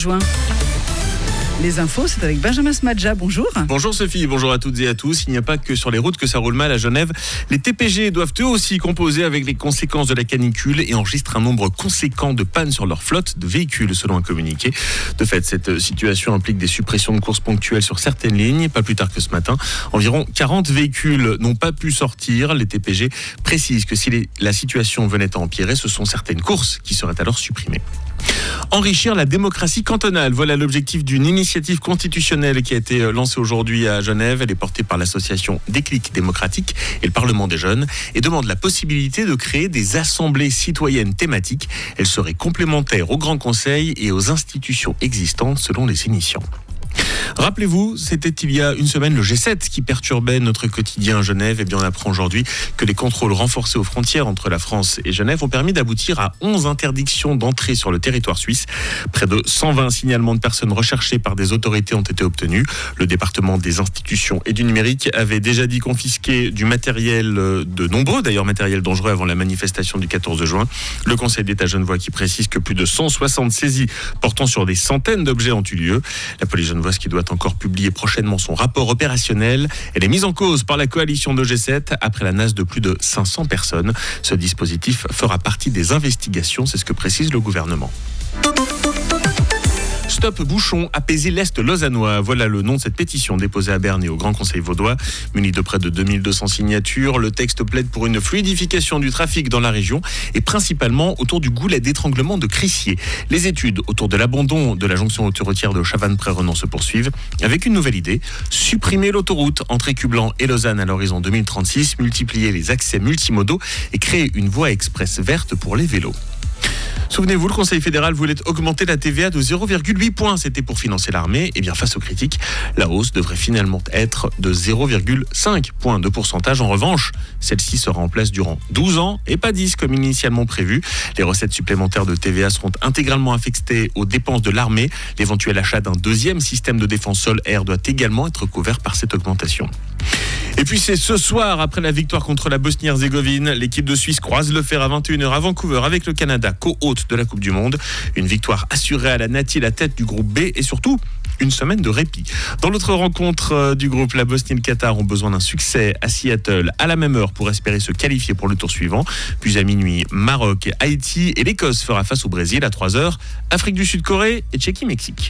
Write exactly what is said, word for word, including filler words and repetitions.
Juin. Les infos, c'est avec Benjamin Smadja. Bonjour. Bonjour Sophie, bonjour à toutes et à tous. Il n'y a pas que sur les routes que ça roule mal à Genève. Les T P G doivent eux aussi composer avec les conséquences de la canicule et enregistrent un nombre conséquent de pannes sur leur flotte de véhicules, selon un communiqué. De fait, cette situation implique des suppressions de courses ponctuelles sur certaines lignes. Pas plus tard que ce matin, environ quarante véhicules n'ont pas pu sortir. Les T P G précisent que si les, la situation venait à empirer, ce sont certaines courses qui seraient alors supprimées. Enrichir la démocratie cantonale, voilà l'objectif d'une initiative constitutionnelle qui a été lancée aujourd'hui à Genève. Elle est portée par l'association Déclic démocratique et le Parlement des jeunes et demande la possibilité de créer des assemblées citoyennes thématiques. Elles seraient complémentaires au Grand Conseil et aux institutions existantes selon les initiants. Rappelez-vous, c'était il y a une semaine le G sept qui perturbait notre quotidien à Genève. Et bien on apprend aujourd'hui que les contrôles renforcés aux frontières entre la France et Genève ont permis d'aboutir à onze interdictions d'entrée sur le territoire suisse. Près de cent vingt signalements de personnes recherchées par des autorités ont été obtenus. Le département des institutions et du numérique avait déjà dit confisquer du matériel, de nombreux d'ailleurs matériels dangereux avant la manifestation du quatorze juin. Le Conseil d'État genevois qui précise que plus de cent soixante saisies portant sur des centaines d'objets ont eu lieu. La police genevoise qui doit encore publier prochainement son rapport opérationnel. Elle est mise en cause par la coalition de G sept après la nasse de plus de cinq cents personnes. Ce dispositif fera partie des investigations, c'est ce que précise le gouvernement. Stop bouchon, apaiser l'Est lausannois. Voilà le nom de cette pétition déposée à Berne et au Grand Conseil vaudois. Muni de près de deux mille deux cents signatures, le texte plaide pour une fluidification du trafic dans la région et principalement autour du goulet d'étranglement de Crissier. Les études autour de l'abandon de la jonction autoroutière de Chavannes-Près-Renan se poursuivent avec une nouvelle idée, supprimer l'autoroute entre Écublens et Lausanne à l'horizon deux mille trente-six, multiplier les accès multimodaux et créer une voie express verte pour les vélos. Souvenez-vous, le Conseil fédéral voulait augmenter la T V A de zéro virgule huit points. C'était pour financer l'armée. Et bien, face aux critiques, la hausse devrait finalement être de zéro virgule cinq points de pourcentage. En revanche, celle-ci sera en place durant douze ans et pas dix comme initialement prévu. Les recettes supplémentaires de T V A seront intégralement affectées aux dépenses de l'armée. L'éventuel achat d'un deuxième système de défense sol-air doit également être couvert par cette augmentation. Et puis c'est ce soir, après la victoire contre la Bosnie-Herzégovine, l'équipe de Suisse croise le fer à vingt et une heures à Vancouver avec le Canada, co-hôte de la Coupe du Monde. Une victoire assurée à la Nati, la tête du groupe B et surtout une semaine de répit. Dans l'autre rencontre du groupe, la Bosnie et le Qatar ont besoin d'un succès à Seattle à la même heure pour espérer se qualifier pour le tour suivant. Puis à minuit, Maroc, Haïti et l'Écosse fera face au Brésil à trois heures, Afrique du Sud, Corée et Tchéquie-Mexique.